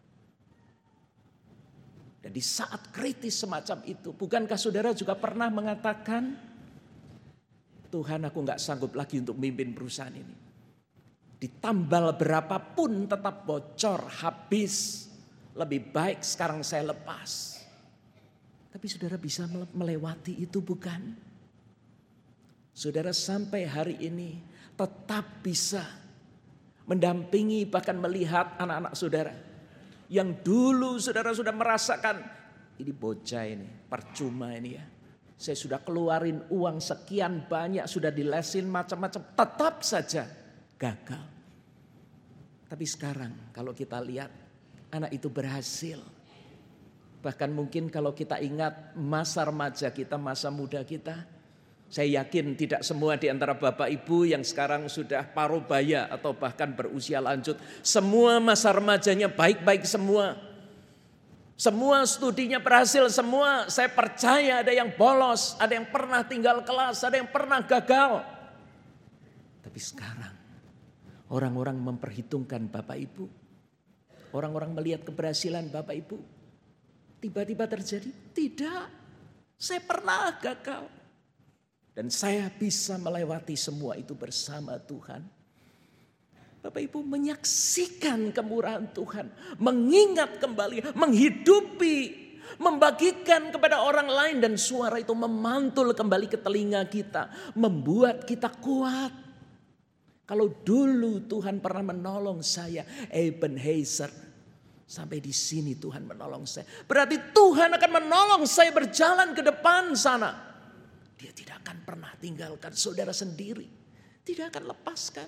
Dan di saat kritis semacam itu, bukankah saudara juga pernah mengatakan, Tuhan, aku gak sanggup lagi untuk memimpin perusahaan ini. Ditambal berapapun tetap bocor, habis. Lebih baik sekarang saya lepas. Tapi saudara bisa melewati itu bukan? Saudara sampai hari ini tetap bisa mendampingi bahkan melihat anak-anak saudara. Yang dulu saudara sudah merasakan, ini bocah ini percuma ini ya. Saya sudah keluarin uang sekian banyak, sudah dilesin macam-macam, tetap saja gagal. Tapi sekarang kalau kita lihat, anak itu berhasil. Bahkan mungkin kalau kita ingat masa remaja kita, masa muda kita. Saya yakin tidak semua di antara Bapak Ibu yang sekarang sudah parubaya atau bahkan berusia lanjut. Semua masa remajanya baik-baik semua. Semua studinya berhasil semua. Saya percaya ada yang bolos, ada yang pernah tinggal kelas, ada yang pernah gagal. Tapi sekarang orang-orang memperhitungkan Bapak Ibu. Orang-orang melihat keberhasilan Bapak Ibu. tiba-tiba terjadi? Tidak. Saya pernah gagal. Dan saya bisa melewati semua itu bersama Tuhan. Bapak Ibu menyaksikan kemurahan Tuhan. Mengingat kembali, menghidupi, membagikan kepada orang lain. Dan suara itu memantul kembali ke telinga kita. Membuat kita kuat. Kalau dulu Tuhan pernah menolong saya, Ebenezer. Sampai di sini Tuhan menolong saya. Berarti Tuhan akan menolong saya berjalan ke depan sana. Dia tidak akan pernah tinggalkan saudara sendiri. Tidak akan lepaskan.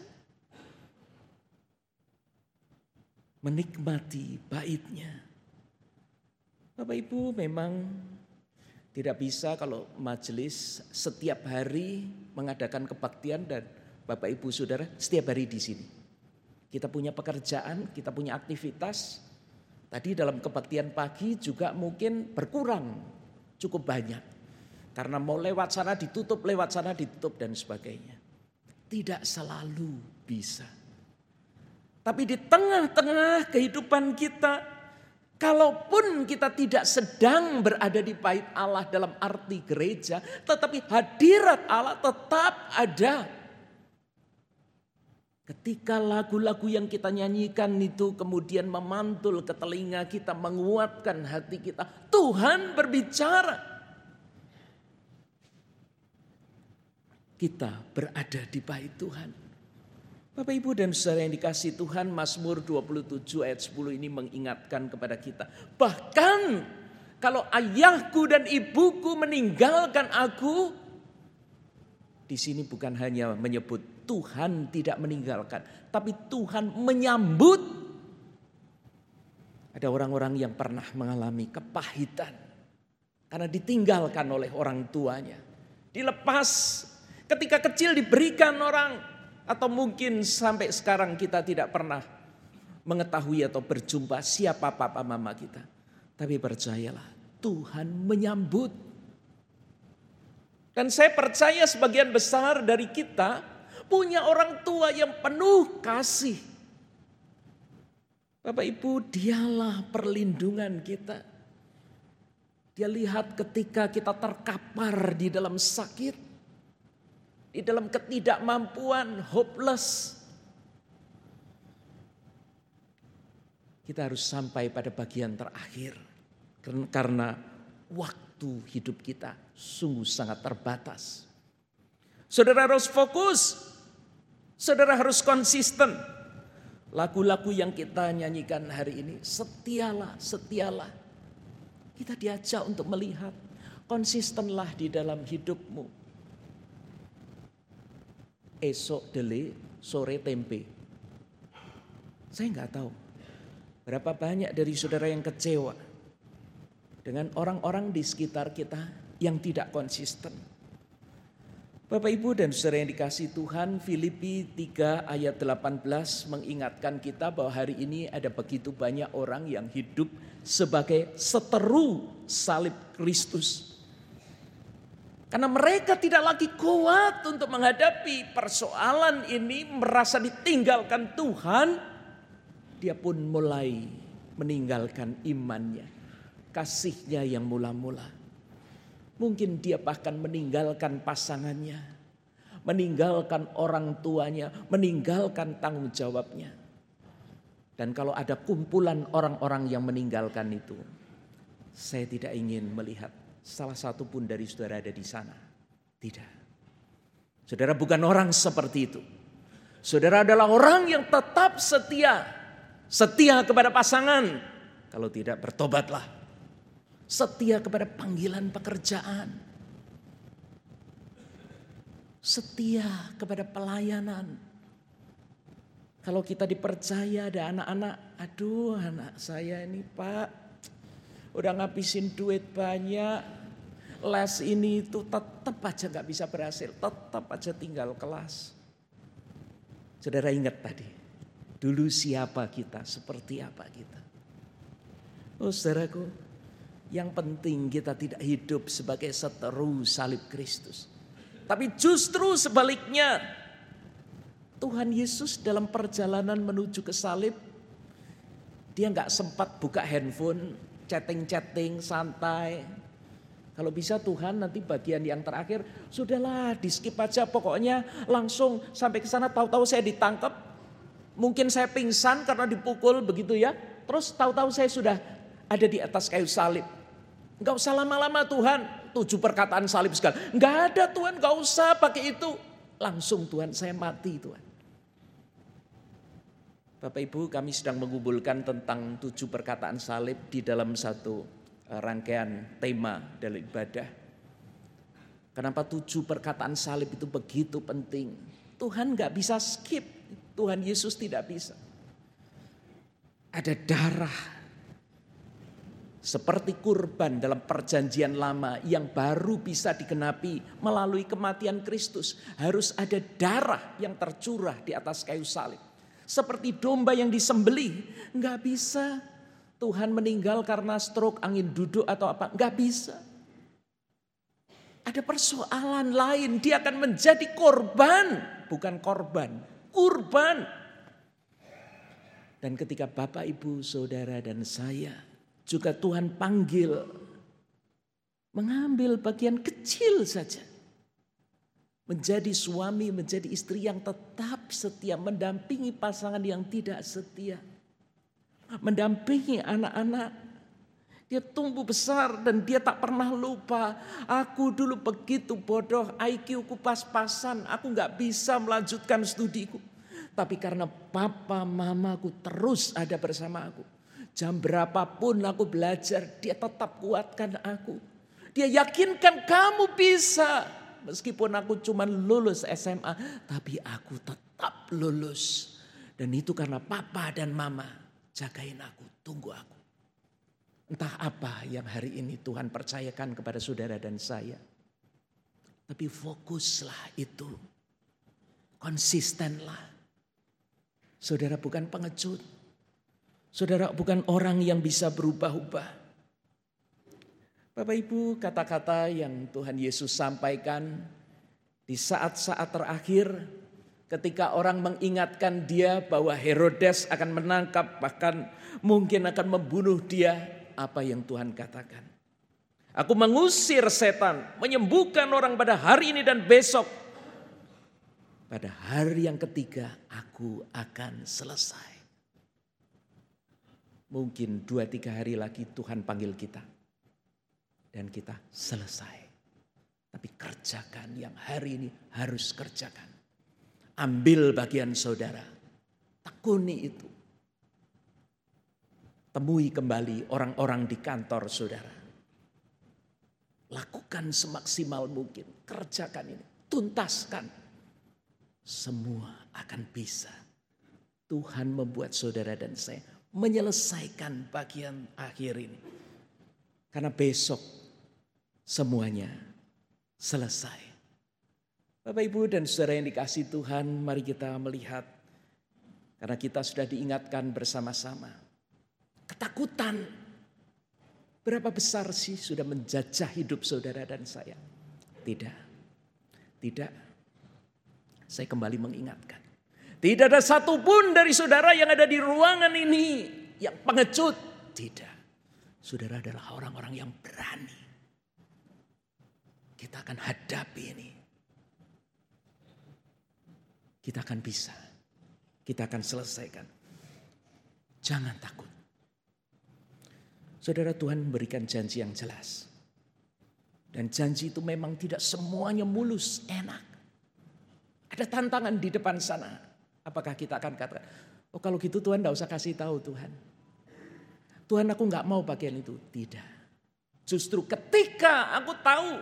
Menikmati baitnya. Bapak Ibu memang tidak bisa kalau majelis setiap hari mengadakan kebaktian dan Bapak Ibu Saudara setiap hari di sini. Kita punya pekerjaan, kita punya aktivitas. Tadi dalam kebaktian pagi juga mungkin berkurang cukup banyak. Karena mau lewat sana ditutup, lewat sana ditutup dan sebagainya. Tidak selalu bisa. Tapi di tengah-tengah kehidupan kita, kalaupun kita tidak sedang berada di bait Allah dalam arti gereja, tetapi hadirat Allah tetap ada. Ketika lagu-lagu yang kita nyanyikan itu kemudian memantul ke telinga kita, menguatkan hati kita, Tuhan berbicara. Kita berada di bait Tuhan. Bapak Ibu dan saudara yang dikasihi Tuhan, Mazmur 27 ayat 10 ini mengingatkan kepada kita. Bahkan kalau ayahku dan ibuku meninggalkan aku, di sini bukan hanya menyebut Tuhan tidak meninggalkan, tapi Tuhan menyambut. Ada orang-orang yang pernah mengalami kepahitan karena ditinggalkan oleh orang tuanya. Dilepas ketika kecil diberikan orang, atau mungkin sampai sekarang kita tidak pernah mengetahui atau berjumpa siapa papa mama kita. Tapi percayalah, Tuhan menyambut. Dan saya percaya sebagian besar dari kita punya orang tua yang penuh kasih. Bapak Ibu, dialah perlindungan kita. Dia lihat ketika kita terkapar di dalam sakit, di dalam ketidakmampuan, hopeless. Kita harus sampai pada bagian terakhir. Karena waktu hidup kita sungguh sangat terbatas. Saudara harus fokus. Saudara harus konsisten. Lagu-lagu yang kita nyanyikan hari ini, setialah, setialah. Kita diajak untuk melihat, konsistenlah di dalam hidupmu. Esok dele, sore tempe. Saya nggak tahu berapa banyak dari saudara yang kecewa dengan orang-orang di sekitar kita yang tidak konsisten. Bapak Ibu dan saudara yang dikasihi Tuhan, Filipi 3 ayat 18 mengingatkan kita bahwa hari ini ada begitu banyak orang yang hidup sebagai seteru salib Kristus. Karena mereka tidak lagi kuat untuk menghadapi persoalan ini, merasa ditinggalkan Tuhan, dia pun mulai meninggalkan imannya, kasihnya yang mula-mula. Mungkin dia bahkan meninggalkan pasangannya, meninggalkan orang tuanya, meninggalkan tanggung jawabnya. Dan kalau ada kumpulan orang-orang yang meninggalkan itu, saya tidak ingin melihat salah satu pun dari saudara ada di sana. Tidak. Saudara bukan orang seperti itu. Saudara adalah orang yang tetap setia. Setia kepada pasangan. Kalau tidak, bertobatlah. Setia kepada panggilan pekerjaan. Setia kepada pelayanan. Kalau kita dipercaya ada anak-anak, aduh anak saya ini Pak, udah ngabisin duit banyak, les ini itu tetap aja gak bisa berhasil, tetap aja tinggal kelas. Saudara ingat tadi, dulu siapa kita, seperti apa kita. Oh saudaraku, yang penting kita tidak hidup sebagai seteru salib Kristus. Tapi justru sebaliknya, Tuhan Yesus dalam perjalanan menuju ke salib, dia gak sempat buka handphone, chatting-chatting, santai. Kalau bisa Tuhan nanti bagian yang terakhir, sudahlah di skip aja pokoknya langsung sampai ke sana tahu-tahu saya ditangkap. Mungkin saya pingsan karena dipukul begitu ya. Terus tahu-tahu saya sudah ada di atas kayu salib. Enggak usah lama-lama Tuhan, 7 perkataan salib segala. Enggak ada Tuhan, enggak usah pakai itu. Langsung Tuhan, saya mati Tuhan. Bapak Ibu, kami sedang mengumpulkan tentang 7 perkataan salib di dalam satu rangkaian tema dalam ibadah. Kenapa 7 perkataan salib itu begitu penting? Tuhan gak bisa skip, Tuhan Yesus tidak bisa. Ada darah seperti kurban dalam perjanjian lama yang baru bisa digenapi melalui kematian Kristus. Harus ada darah yang tercurah di atas kayu salib. Seperti domba yang disembelih, gak bisa. Tuhan meninggal karena stroke, angin duduk atau apa. Enggak bisa. Ada persoalan lain. Dia akan menjadi korban. Bukan korban. Kurban. Dan ketika Bapak, Ibu, Saudara dan saya juga Tuhan panggil. Mengambil bagian kecil saja. Menjadi suami, menjadi istri yang tetap setia. Mendampingi pasangan yang tidak setia. Mendampingi anak-anak. Dia tumbuh besar dan dia tak pernah lupa. Aku dulu begitu bodoh, IQ ku pas-pasan. Aku gak bisa melanjutkan studiku. Tapi karena papa mamaku terus ada bersama aku. Jam berapapun aku belajar, dia tetap kuatkan aku. Dia yakinkan kamu bisa. Meskipun aku cuma lulus SMA, tapi aku tetap lulus. Dan itu karena papa dan mama jagain aku, tunggu aku. Entah apa yang hari ini Tuhan percayakan kepada saudara dan saya. Tapi fokuslah itu. Konsistenlah. Saudara bukan pengecut. Saudara bukan orang yang bisa berubah-ubah. Bapak Ibu, kata-kata yang Tuhan Yesus sampaikan di saat-saat terakhir, ketika orang mengingatkan dia bahwa Herodes akan menangkap, bahkan mungkin akan membunuh dia. Apa yang Tuhan katakan? Aku mengusir setan, menyembuhkan orang pada hari ini dan besok. Pada hari yang ketiga aku akan selesai. Mungkin 2-3 hari lagi Tuhan panggil kita. Dan kita selesai. Tapi kerjakan yang hari ini harus kerjakan. Ambil bagian saudara. Tekuni itu. Temui kembali orang-orang di kantor saudara. Lakukan semaksimal mungkin. Kerjakan ini. Tuntaskan. Semua akan bisa. Tuhan membuat saudara dan saya menyelesaikan bagian akhir ini. Karena besok semuanya selesai. Bapak, Ibu, dan saudara yang dikasihi Tuhan, mari kita melihat. Karena kita sudah diingatkan bersama-sama. Ketakutan. Berapa besar sih sudah menjajah hidup saudara dan saya? Tidak. Tidak. Saya kembali mengingatkan. Tidak ada satupun dari saudara yang ada di ruangan ini yang pengecut. Tidak. Saudara adalah orang-orang yang berani. Kita akan hadapi ini. Kita akan bisa. Kita akan selesaikan. Jangan takut. Saudara, Tuhan memberikan janji yang jelas. Dan janji itu memang tidak semuanya mulus, enak. Ada tantangan di depan sana. Apakah kita akan katakan, oh kalau gitu Tuhan gak usah kasih tahu Tuhan. Tuhan aku gak mau bagian itu. Tidak. Justru ketika aku tahu.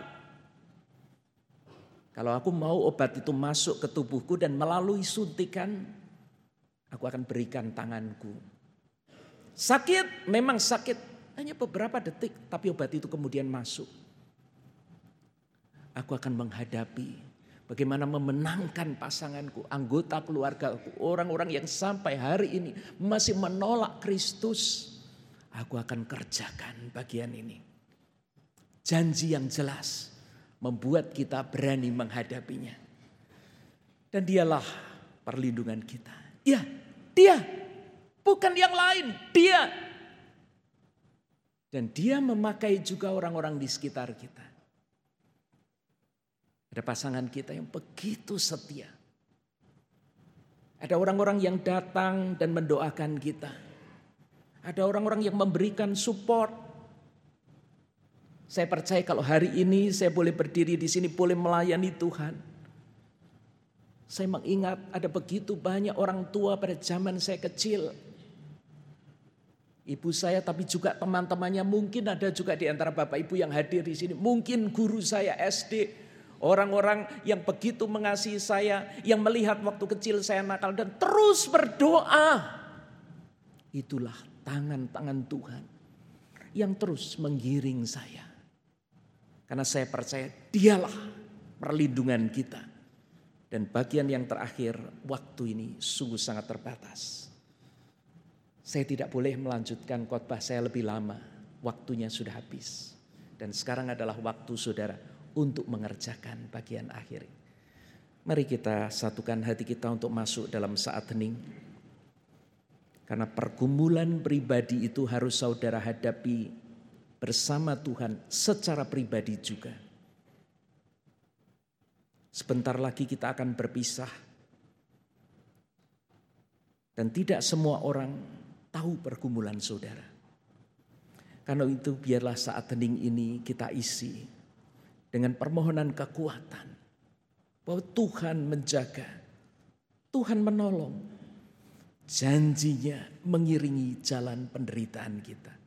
Kalau aku mau obat itu masuk ke tubuhku dan melalui suntikan. Aku akan berikan tanganku. Sakit, memang sakit. Hanya beberapa detik, tapi obat itu kemudian masuk. Aku akan menghadapi bagaimana memenangkan pasanganku, anggota keluargaku, orang-orang yang sampai hari ini masih menolak Kristus. Aku akan kerjakan bagian ini. Janji yang jelas membuat kita berani menghadapinya. Dan dialah perlindungan kita. Ya, dia, bukan yang lain, dia. Dan dia memakai juga orang-orang di sekitar kita. Ada pasangan kita yang begitu setia. Ada orang-orang yang datang dan mendoakan kita. Ada orang-orang yang memberikan support. Saya percaya kalau hari ini saya boleh berdiri di sini, boleh melayani Tuhan. Saya mengingat ada begitu banyak orang tua pada zaman saya kecil. Ibu saya tapi juga teman-temannya, mungkin ada juga di antara Bapak Ibu yang hadir di sini. Mungkin guru saya SD, orang-orang yang begitu mengasihi saya, yang melihat waktu kecil saya nakal dan terus berdoa. Itulah tangan-tangan Tuhan yang terus menggiring saya. Karena saya percaya dialah perlindungan kita. Dan bagian yang terakhir, waktu ini sungguh sangat terbatas. Saya tidak boleh melanjutkan khotbah saya lebih lama. Waktunya sudah habis. Dan sekarang adalah waktu saudara untuk mengerjakan bagian akhir. Mari kita satukan hati kita untuk masuk dalam saat hening. Karena pergumulan pribadi itu harus saudara hadapi bersama Tuhan secara pribadi juga. Sebentar lagi kita akan berpisah. Dan tidak semua orang tahu pergumulan saudara. Karena itu biarlah saat hening ini kita isi dengan permohonan kekuatan. Bahwa Tuhan menjaga, Tuhan menolong. Janjinya mengiringi jalan penderitaan kita.